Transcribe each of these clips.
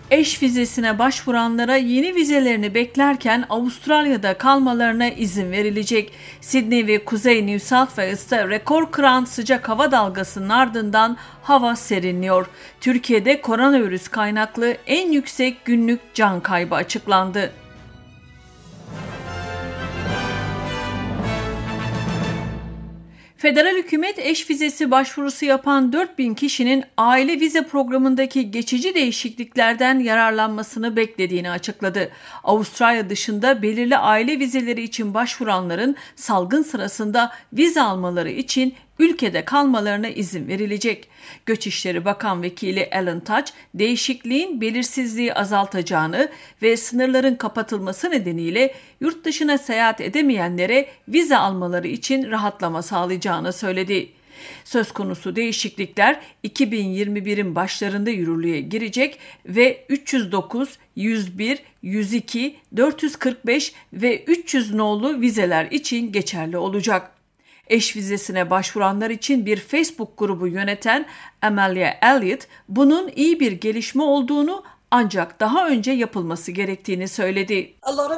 Eş vizesine başvuranlara yeni vizelerini beklerken Avustralya'da kalmalarına izin verilecek. Sydney ve Kuzey New South Wales'ta rekor kıran sıcak hava dalgasının ardından hava serinliyor. Türkiye'de koronavirüs kaynaklı en yüksek günlük can kaybı açıklandı. Federal hükümet eş vizesi başvurusu yapan 4.000 kişinin aile vize programındaki geçici değişikliklerden yararlanmasını beklediğini açıkladı. Avustralya dışında belirli aile vizeleri için başvuranların salgın sırasında vize almaları için ülkede kalmalarına izin verilecek. Göçişleri Bakan Vekili Alan Tudge, değişikliğin belirsizliği azaltacağını ve sınırların kapatılması nedeniyle yurt dışına seyahat edemeyenlere vize almaları için rahatlama sağlayacağını söyledi. Söz konusu değişiklikler 2021'in başlarında yürürlüğe girecek ve 309, 101, 102, 445 ve 300 nolu vizeler için geçerli olacak. Eş vizesine başvuranlar için bir Facebook grubu yöneten Amelia Elliott, bunun iyi bir gelişme olduğunu ancak daha önce yapılması gerektiğini söyledi.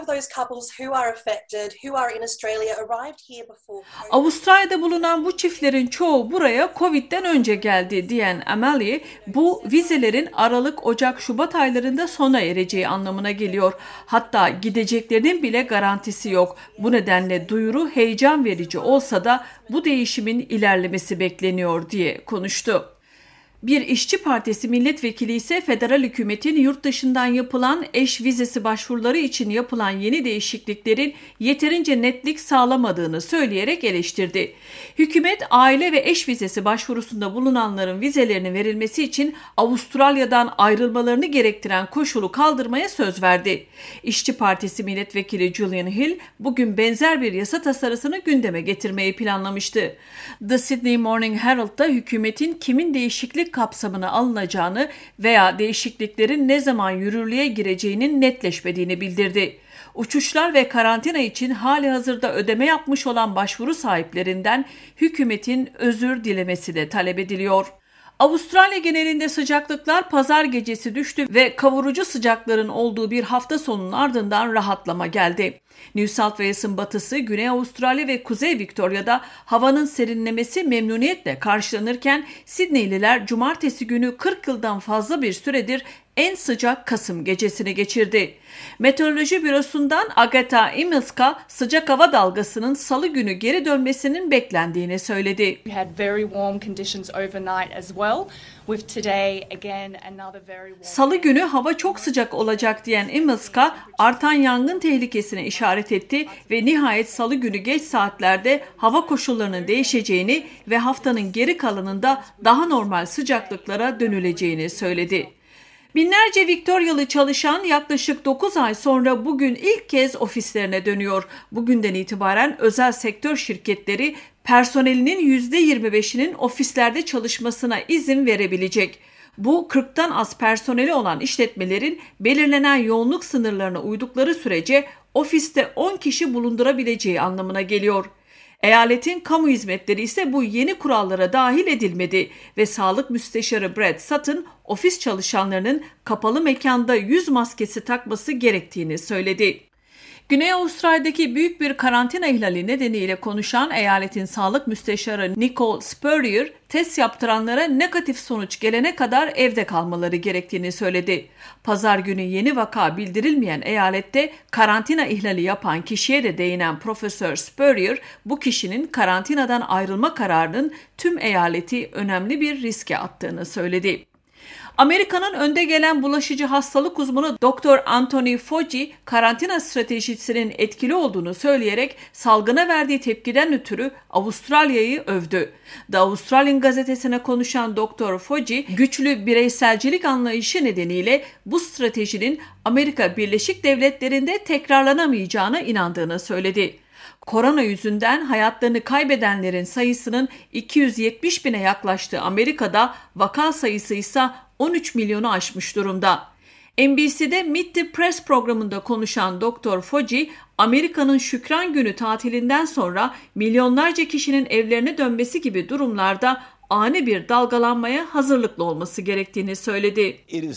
Avustralya'da bulunan bu çiftlerin çoğu buraya Covid'den önce geldi diyen Amelia, bu vizelerin Aralık, Ocak, Şubat aylarında sona ereceği anlamına geliyor. Hatta gideceklerinin bile garantisi yok. Bu nedenle duyuru heyecan verici olsa da bu değişimin ilerlemesi bekleniyor diye konuştu. Bir İşçi Partisi milletvekili ise federal hükümetin yurt dışından yapılan eş vizesi başvuruları için yapılan yeni değişikliklerin yeterince netlik sağlamadığını söyleyerek eleştirdi. Hükümet aile ve eş vizesi başvurusunda bulunanların vizelerinin verilmesi için Avustralya'dan ayrılmalarını gerektiren koşulu kaldırmaya söz verdi. İşçi Partisi milletvekili Julian Hill bugün benzer bir yasa tasarısını gündeme getirmeyi planlamıştı. The Sydney Morning Herald'da hükümetin kimin değişiklik kapsamına alınacağını veya değişikliklerin ne zaman yürürlüğe gireceğinin netleşmediğini bildirdi. Uçuşlar ve karantina için halihazırda ödeme yapmış olan başvuru sahiplerinden hükümetin özür dilemesi de talep ediliyor. Avustralya genelinde sıcaklıklar pazar gecesi düştü ve kavurucu sıcakların olduğu bir hafta sonunun ardından rahatlama geldi. New South Wales'ın batısı, Güney Avustralya ve Kuzey Victoria'da havanın serinlemesi memnuniyetle karşılanırken Sydneyliler cumartesi günü 40 yıldan fazla bir süredir en sıcak Kasım gecesini geçirdi. Meteoroloji Bürosu'ndan Agatha Imilska sıcak hava dalgasının salı günü geri dönmesinin beklendiğini söyledi. Salı günü hava çok sıcak olacak diyen Imilska, artan yangın tehlikesine işaret etti ve nihayet salı günü geç saatlerde hava koşullarının değişeceğini ve haftanın geri kalanında daha normal sıcaklıklara dönüleceğini söyledi. Binlerce Victorialı çalışan yaklaşık 9 ay sonra bugün ilk kez ofislerine dönüyor. Bugünden itibaren özel sektör şirketleri personelinin %25'inin ofislerde çalışmasına izin verebilecek. Bu 40'tan az personeli olan işletmelerin belirlenen yoğunluk sınırlarına uydukları sürece ofiste 10 kişi bulundurabileceği anlamına geliyor. Eyaletin kamu hizmetleri ise bu yeni kurallara dahil edilmedi ve Sağlık Müsteşarı Brad Sutton, ofis çalışanlarının kapalı mekanda yüz maskesi takması gerektiğini söyledi. Güney Avustralya'daki büyük bir karantina ihlali nedeniyle konuşan eyaletin sağlık müsteşarı Nicole Spurrier, test yaptıranlara negatif sonuç gelene kadar evde kalmaları gerektiğini söyledi. Pazar günü yeni vaka bildirilmeyen eyalette karantina ihlali yapan kişiye de değinen Profesör Spurrier, bu kişinin karantinadan ayrılma kararının tüm eyaleti önemli bir riske attığını söyledi. Amerika'nın önde gelen bulaşıcı hastalık uzmanı Dr. Anthony Fauci, karantina stratejisinin etkili olduğunu söyleyerek salgına verdiği tepkiden ötürü Avustralya'yı övdü. The Australian gazetesine konuşan Dr. Fauci, güçlü bireyselcilik anlayışı nedeniyle bu stratejinin Amerika Birleşik Devletleri'nde tekrarlanamayacağına inandığını söyledi. Korona yüzünden hayatlarını kaybedenlerin sayısının 270 bine yaklaştığı Amerika'da vaka sayısı ise 13 milyonu aşmış durumda. NBC'de Meet the Press programında konuşan Dr. Fauci, Amerika'nın Şükran Günü tatilinden sonra milyonlarca kişinin evlerine dönmesi gibi durumlarda ani bir dalgalanmaya hazırlıklı olması gerektiğini söyledi.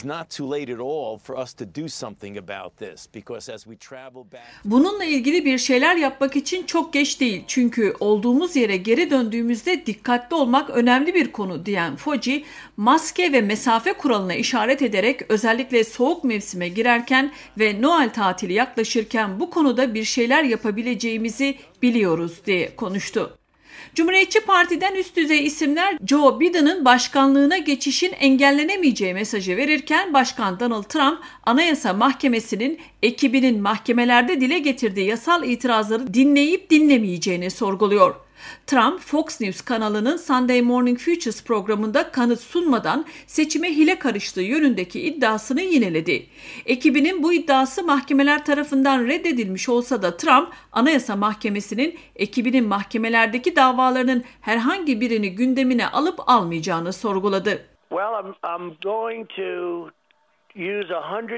Bununla ilgili bir şeyler yapmak için çok geç değil. Çünkü olduğumuz yere geri döndüğümüzde dikkatli olmak önemli bir konu diyen Fauci, maske ve mesafe kuralına işaret ederek özellikle soğuk mevsime girerken ve Noel tatili yaklaşırken bu konuda bir şeyler yapabileceğimizi biliyoruz diye konuştu. Cumhuriyetçi Parti'den üst düzey isimler Joe Biden'ın başkanlığına geçişin engellenemeyeceği mesajı verirken Başkan Donald Trump, Anayasa Mahkemesi'nin ekibinin mahkemelerde dile getirdiği yasal itirazları dinleyip dinlemeyeceğini sorguluyor. Trump, Fox News kanalının Sunday Morning Futures programında kanıt sunmadan seçime hile karıştığı yönündeki iddiasını yineledi. Ekibinin bu iddiası mahkemeler tarafından reddedilmiş olsa da Trump, Anayasa Mahkemesi'nin ekibinin mahkemelerdeki davalarının herhangi birini gündemine alıp almayacağını sorguladı. I'm going to use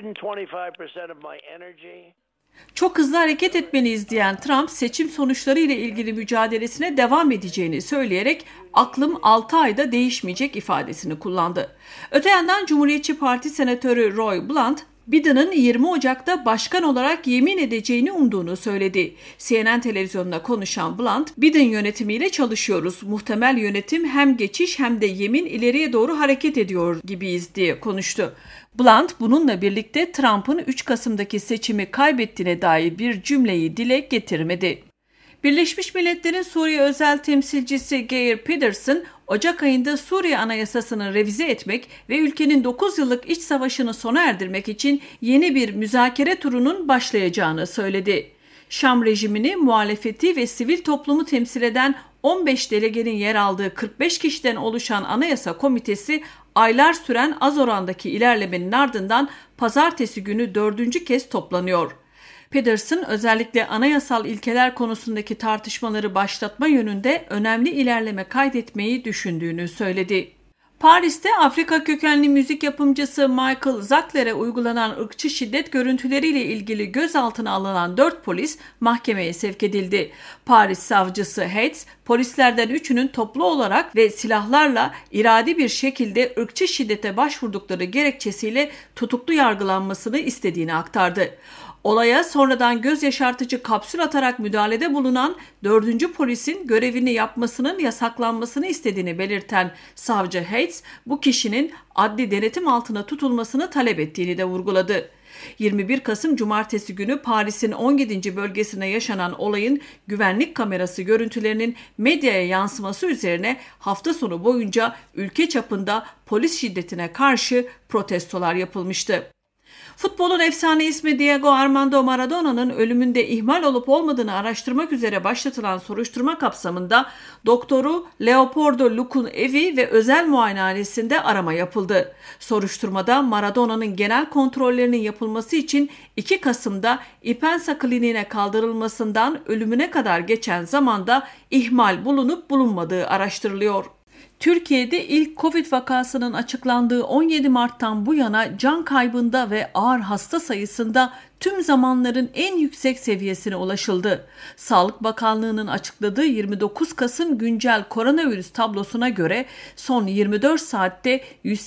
125% of my energy. Çok hızlı hareket etmeliyiz diyen Trump, seçim sonuçları ile ilgili mücadelesine devam edeceğini söyleyerek aklım 6 ayda değişmeyecek ifadesini kullandı. Öte yandan Cumhuriyetçi Parti Senatörü Roy Blunt, Biden'ın 20 Ocak'ta başkan olarak yemin edeceğini umduğunu söyledi. CNN televizyonuna konuşan Blunt, Biden yönetimiyle çalışıyoruz. Muhtemel yönetim hem geçiş hem de yemin ileriye doğru hareket ediyor gibiyiz diye konuştu. Blunt bununla birlikte Trump'ın 3 Kasım'daki seçimi kaybettiğine dair bir cümleyi dile getirmedi. Birleşmiş Milletler'in Suriye özel temsilcisi Geir Pedersen, Ocak ayında Suriye Anayasası'nı revize etmek ve ülkenin 9 yıllık iç savaşını sona erdirmek için yeni bir müzakere turunun başlayacağını söyledi. Şam rejimini, muhalefeti ve sivil toplumu temsil eden 15 delegenin yer aldığı 45 kişiden oluşan Anayasa Komitesi, aylar süren az orandaki ilerlemenin ardından pazartesi günü 4. kez toplanıyor. Pedersen özellikle anayasal ilkeler konusundaki tartışmaları başlatma yönünde önemli ilerleme kaydetmeyi düşündüğünü söyledi. Paris'te Afrika kökenli müzik yapımcısı Michael Zackler'e uygulanan ırkçı şiddet görüntüleriyle ilgili gözaltına alınan 4 polis mahkemeye sevk edildi. Paris savcısı Hayes, polislerden 3'ünün toplu olarak ve silahlarla iradi bir şekilde ırkçı şiddete başvurdukları gerekçesiyle tutuklu yargılanmasını istediğini aktardı. Olaya sonradan göz yaşartıcı kapsül atarak müdahalede bulunan 4. polisin görevini yapmasının yasaklanmasını istediğini belirten savcı Hayes, bu kişinin adli denetim altına tutulmasını talep ettiğini de vurguladı. 21 Kasım Cumartesi günü Paris'in 17. bölgesine yaşanan olayın güvenlik kamerası görüntülerinin medyaya yansıması üzerine hafta sonu boyunca ülke çapında polis şiddetine karşı protestolar yapılmıştı. Futbolun efsane ismi Diego Armando Maradona'nın ölümünde ihmal olup olmadığını araştırmak üzere başlatılan soruşturma kapsamında doktoru Leopoldo Luc'un evi ve özel muayenehanesinde arama yapıldı. Soruşturmada Maradona'nın genel kontrollerinin yapılması için 2 Kasım'da Ipensa Kliniğine kaldırılmasından ölümüne kadar geçen zamanda ihmal bulunup bulunmadığı araştırılıyor. Türkiye'de ilk Covid vakasının açıklandığı 17 Mart'tan bu yana can kaybında ve ağır hasta sayısında tüm zamanların en yüksek seviyesine ulaşıldı. Sağlık Bakanlığı'nın açıkladığı 29 Kasım güncel koronavirüs tablosuna göre son 24 saatte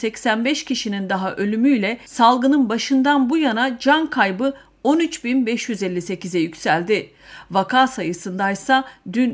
185 kişinin daha ölümüyle salgının başından bu yana can kaybı 13.558'e yükseldi. Vaka sayısındaysa dün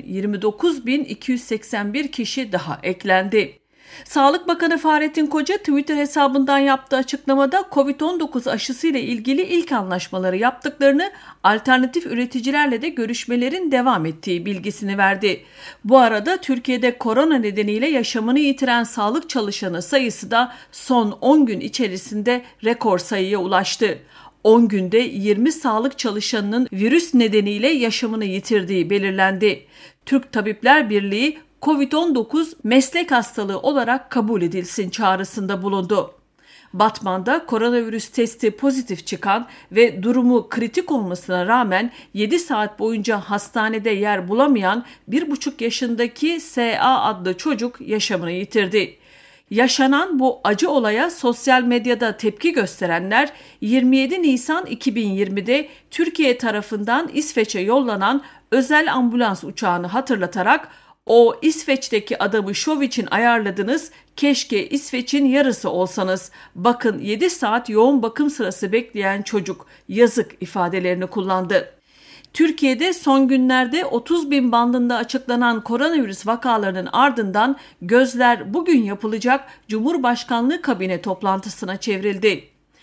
29.281 kişi daha eklendi. Sağlık Bakanı Fahrettin Koca Twitter hesabından yaptığı açıklamada COVID-19 aşısı ile ilgili ilk anlaşmaları yaptıklarını, alternatif üreticilerle de görüşmelerin devam ettiği bilgisini verdi. Bu arada Türkiye'de korona nedeniyle yaşamını yitiren sağlık çalışanı sayısı da son 10 gün içerisinde rekor sayıya ulaştı. 10 günde 20 sağlık çalışanının virüs nedeniyle yaşamını yitirdiği belirlendi. Türk Tabipler Birliği COVID-19 meslek hastalığı olarak kabul edilsin çağrısında bulundu. Batman'da koronavirüs testi pozitif çıkan ve durumu kritik olmasına rağmen 7 saat boyunca hastanede yer bulamayan 1,5 yaşındaki S.A. adlı çocuk yaşamını yitirdi. Yaşanan bu acı olaya sosyal medyada tepki gösterenler 27 Nisan 2020'de Türkiye tarafından İsveç'e yollanan özel ambulans uçağını hatırlatarak O İsveç'teki adamı şov için ayarladınız, keşke İsveç'in yarısı olsanız. Bakın 7 saat yoğun bakım sırası bekleyen çocuk, yazık ifadelerini kullandı. Türkiye'de son günlerde 30 bin bandında açıklanan koronavirüs vakalarının ardından gözler bugün yapılacak Cumhurbaşkanlığı kabine toplantısına çevrildi.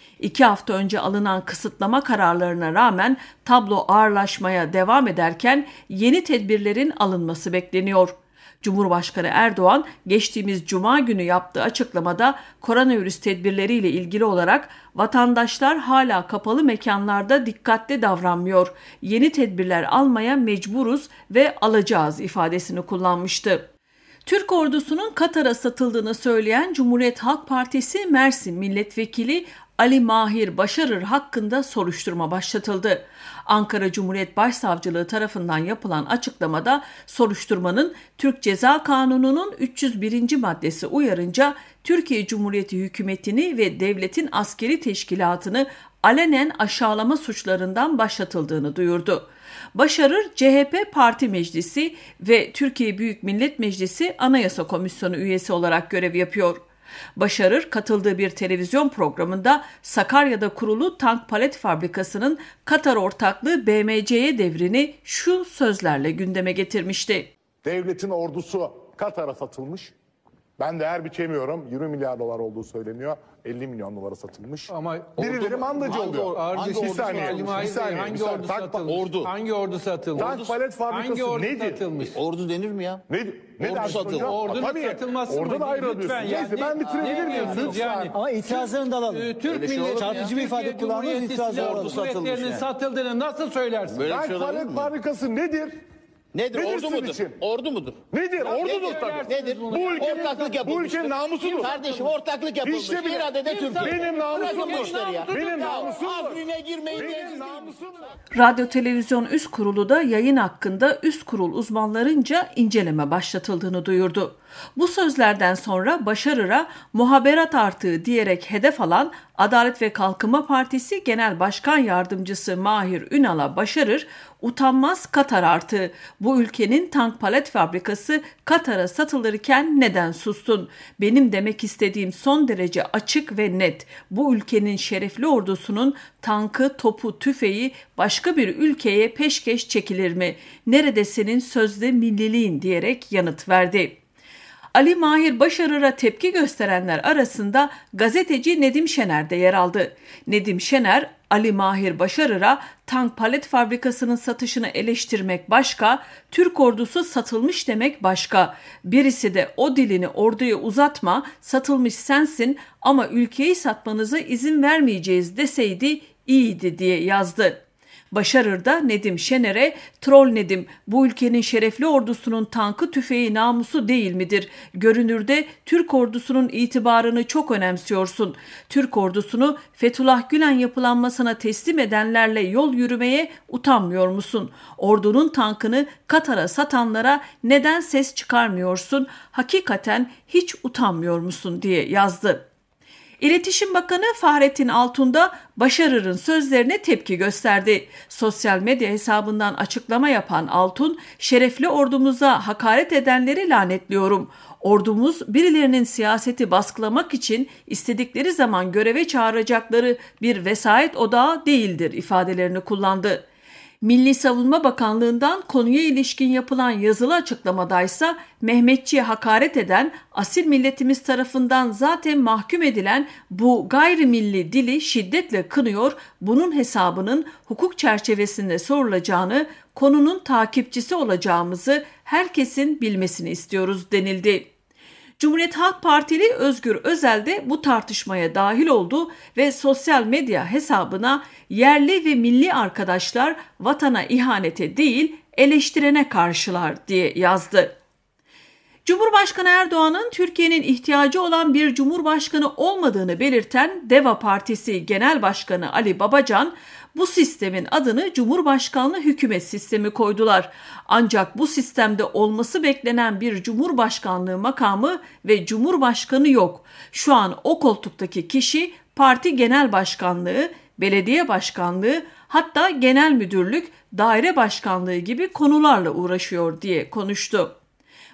2 hafta önce alınan kısıtlama kararlarına rağmen tablo ağırlaşmaya devam ederken yeni tedbirlerin alınması bekleniyor. Cumhurbaşkanı Erdoğan geçtiğimiz Cuma günü yaptığı açıklamada koronavirüs tedbirleriyle ilgili olarak vatandaşlar hala kapalı mekanlarda dikkatli davranmıyor, yeni tedbirler almaya mecburuz ve alacağız ifadesini kullanmıştı. Türk ordusunun Katar'a satıldığını söyleyen Cumhuriyet Halk Partisi Mersin Milletvekili Ali Mahir Başarır hakkında soruşturma başlatıldı. Ankara Cumhuriyet Başsavcılığı tarafından yapılan açıklamada soruşturmanın Türk Ceza Kanunu'nun 301. maddesi uyarınca Türkiye Cumhuriyeti hükümetini ve devletin askeri teşkilatını alenen aşağılama suçlarından başlatıldığını duyurdu. Başarır, CHP Parti Meclisi ve Türkiye Büyük Millet Meclisi Anayasa Komisyonu üyesi olarak görev yapıyor. Başarır katıldığı bir televizyon programında Sakarya'da kurulu tank palet fabrikasının Katar ortaklığı BMC'ye devrini şu sözlerle gündeme getirmişti. Devletin ordusu Katar'a satılmış. Ben değer biçemiyorum. 20 milyar dolar olduğu söyleniyor. 50 milyon dolara satılmış. Ama birileri mandacı oluyor. Bir saniye. Hangi ordu satılmış? Ordu. Hangi ordu satılmış? Tank palet fabrikası hangi ordu nedir? satılmış? Ordu denir mi ya? Ne Ordu dersin satıldı. hocam? Ordunun Tabii. satılması Orada da ayrılıyorsun. Neyse ben bitirebilir miyim? Lütfen. Ama itirazlarını da alalım. Türk milleti çarpıcı bir ifade kullandınız, itirazları kuvvetlerinin satıldığını nasıl söylersin? Böyle bir Tank şey olabilir palet mi? fabrikası nedir? Nedir? Nedir Ordu sizin mudur? için? Ordu mudur? Nedir? Ordudur tabii. Nedir? Ortaklık yapılmış. Bu ülkenin namusudur. Kardeşim ortaklık yapılmış. İşte Bir adede Türk. benim namusumdur. Bırakın bu işleri ya. Benim namusumdur. Afrine girmeyin. Benim namusumdur. Radyo Televizyon Üst Kurulu da yayın hakkında üst kurul uzmanlarınca inceleme başlatıldığını duyurdu. Bu sözlerden sonra Başarır'a muhaberat artığı diyerek hedef alan Adalet ve Kalkınma Partisi Genel Başkan Yardımcısı Mahir Ünal'a Başarır, utanmaz Katar artığı, bu ülkenin tank palet fabrikası Katar'a satılırken neden sustun? Benim demek istediğim son derece açık ve net. Bu ülkenin şerefli ordusunun tankı, topu, tüfeği başka bir ülkeye peşkeş çekilir mi? Nerede senin sözde milliliğin diyerek yanıt verdi. Ali Mahir Başarır'a tepki gösterenler arasında gazeteci Nedim Şener de yer aldı. Nedim Şener, Ali Mahir Başarır'a tank palet fabrikasının satışını eleştirmek başka, Türk ordusu satılmış demek başka. Birisi de o dilini orduya uzatma, satılmış sensin ama ülkeyi satmanıza izin vermeyeceğiz deseydi iyiydi diye yazdı. Başarır da Nedim Şener'e troll Nedim, bu ülkenin şerefli ordusunun tankı tüfeği namusu değil midir? Görünürde Türk ordusunun itibarını çok önemsiyorsun. Türk ordusunu Fethullah Gülen yapılanmasına teslim edenlerle yol yürümeye utanmıyor musun? Ordunun tankını Katar'a satanlara neden ses çıkarmıyorsun? Hakikaten hiç utanmıyor musun diye yazdı. İletişim Bakanı Fahrettin Altun da Başarır'ın sözlerine tepki gösterdi. Sosyal medya hesabından açıklama yapan Altun, şerefli ordumuza hakaret edenleri lanetliyorum. Ordumuz birilerinin siyaseti baskılamak için istedikleri zaman göreve çağıracakları bir vesayet odağı değildir ifadelerini kullandı. Milli Savunma Bakanlığı'ndan konuya ilişkin yapılan yazılı açıklamadaysa Mehmetçi'ye hakaret eden, asil milletimiz tarafından zaten mahkum edilen bu gayrimilli dili şiddetle kınıyor, bunun hesabının hukuk çerçevesinde sorulacağını, konunun takipçisi olacağımızı herkesin bilmesini istiyoruz denildi. Cumhuriyet Halk Partili Özgür Özel de bu tartışmaya dahil oldu ve sosyal medya hesabına yerli ve milli arkadaşlar vatana ihanete değil eleştirene karşılar diye yazdı. Cumhurbaşkanı Erdoğan'ın Türkiye'nin ihtiyacı olan bir cumhurbaşkanı olmadığını belirten DEVA Partisi Genel Başkanı Ali Babacan, bu sistemin adını Cumhurbaşkanlığı hükümet sistemi koydular. Ancak bu sistemde olması beklenen bir cumhurbaşkanlığı makamı ve cumhurbaşkanı yok. Şu an o koltuktaki kişi parti genel başkanlığı, belediye başkanlığı, hatta genel müdürlük, daire başkanlığı gibi konularla uğraşıyor diye konuştu.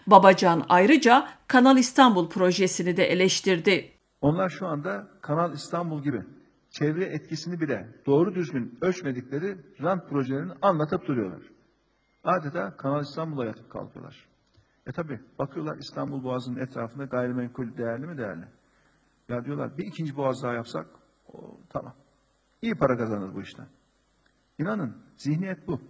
Babacan ayrıca Kanal İstanbul projesini de eleştirdi. Onlar şu anda Kanal İstanbul gibi çevre etkisini bile doğru düzgün ölçmedikleri rant projelerini anlatıp duruyorlar. Adeta Kanal İstanbul'a yatıp kalkıyorlar. Tabi bakıyorlar İstanbul Boğazı'nın etrafında gayrimenkul değerli mi değerli? Ya diyorlar bir ikinci boğaz daha yapsak tamam. İyi para kazanır bu işten. İnanın zihniyet bu.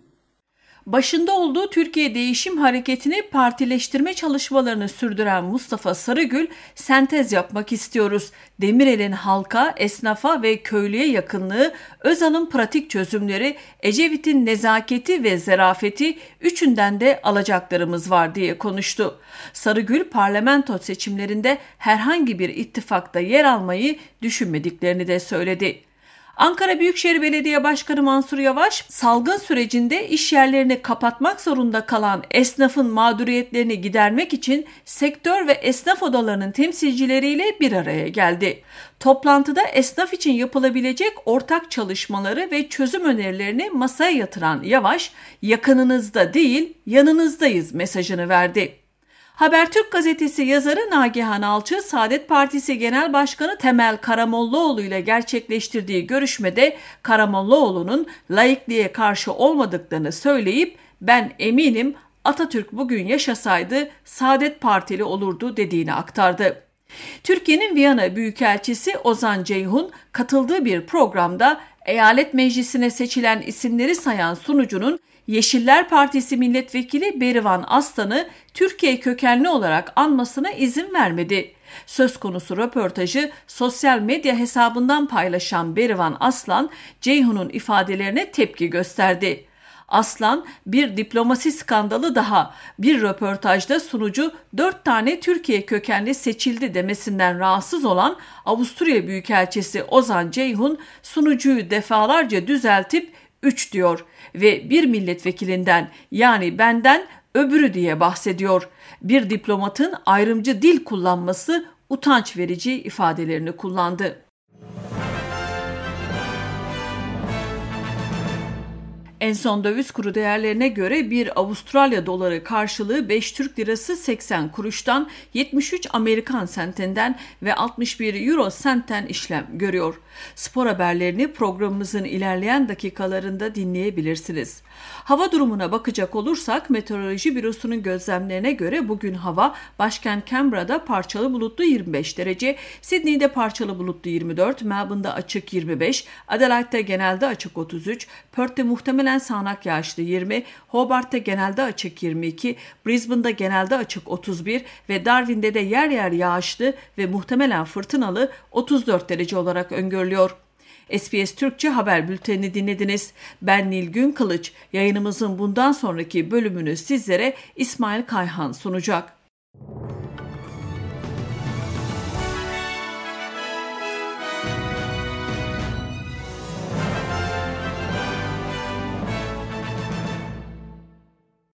Başında olduğu Türkiye Değişim Hareketi'ni partileştirme çalışmalarını sürdüren Mustafa Sarıgül, sentez yapmak istiyoruz. Demirel'in halka, esnafa ve köylüye yakınlığı, Özal'ın pratik çözümleri, Ecevit'in nezaketi ve zarafeti, üçünden de alacaklarımız var diye konuştu. Sarıgül, parlamento seçimlerinde herhangi bir ittifakta yer almayı düşünmediklerini de söyledi. Ankara Büyükşehir Belediye Başkanı Mansur Yavaş, salgın sürecinde iş yerlerini kapatmak zorunda kalan esnafın mağduriyetlerini gidermek için sektör ve esnaf odalarının temsilcileriyle bir araya geldi. Toplantıda esnaf için yapılabilecek ortak çalışmaları ve çözüm önerilerini masaya yatıran Yavaş, yakınınızda değil yanınızdayız mesajını verdi. Habertürk gazetesi yazarı Nagihan Alçı, Saadet Partisi Genel Başkanı Temel Karamollaoğlu ile gerçekleştirdiği görüşmede Karamollaoğlu'nun laikliğe karşı olmadıklarını söyleyip ben eminim Atatürk bugün yaşasaydı Saadet Partili olurdu dediğini aktardı. Türkiye'nin Viyana Büyükelçisi Ozan Ceyhun katıldığı bir programda eyalet meclisine seçilen isimleri sayan sunucunun Yeşiller Partisi Milletvekili Berivan Aslan'ı Türkiye kökenli olarak anmasına izin vermedi. Söz konusu röportajı sosyal medya hesabından paylaşan Berivan Aslan, Ceyhun'un ifadelerine tepki gösterdi. Aslan, bir diplomasi skandalı daha, bir röportajda sunucu 4 tane Türkiye kökenli seçildi demesinden rahatsız olan Avusturya Büyükelçisi Ozan Ceyhun, sunucuyu defalarca düzeltip 3 diyor ve bir milletvekilinden yani benden öbürü diye bahsediyor. Bir diplomatın ayrımcı dil kullanması utanç verici ifadelerini kullandı. En son döviz kuru değerlerine göre bir Avustralya doları karşılığı 5 Türk lirası 80 kuruştan 73 Amerikan sentinden ve 61 Euro sentten işlem görüyor. Spor haberlerini programımızın ilerleyen dakikalarında dinleyebilirsiniz. Hava durumuna bakacak olursak Meteoroloji Bürosu'nun gözlemlerine göre bugün hava başkent Canberra'da parçalı bulutlu 25 derece, Sydney'de parçalı bulutlu 24, Melbourne'da açık 25, Adelaide'de genelde açık 33, Perth'te muhtemelen sağanak yağışlı 20, Hobart'ta genelde açık 22, Brisbane'da genelde açık 31 ve Darwin'de de yer yer yağışlı ve muhtemelen fırtınalı 34 derece olarak öngörülüyor. SBS Türkçe haber bültenini dinlediniz. Ben Nilgün Kılıç. Yayınımızın bundan sonraki bölümünü sizlere İsmail Kayhan sunacak.